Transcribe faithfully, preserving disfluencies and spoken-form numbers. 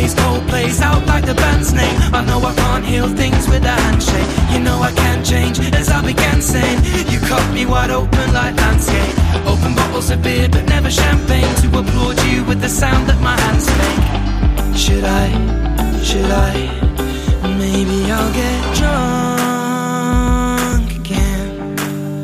these cold plays out like the band's name. I know I can't heal things with a handshake. You know I can't change, as I began saying. You cut me wide open like landscape. Open bottles of beer but never champagne, to applaud you with the sound that my hands make. Should I, should I, maybe I'll get drunk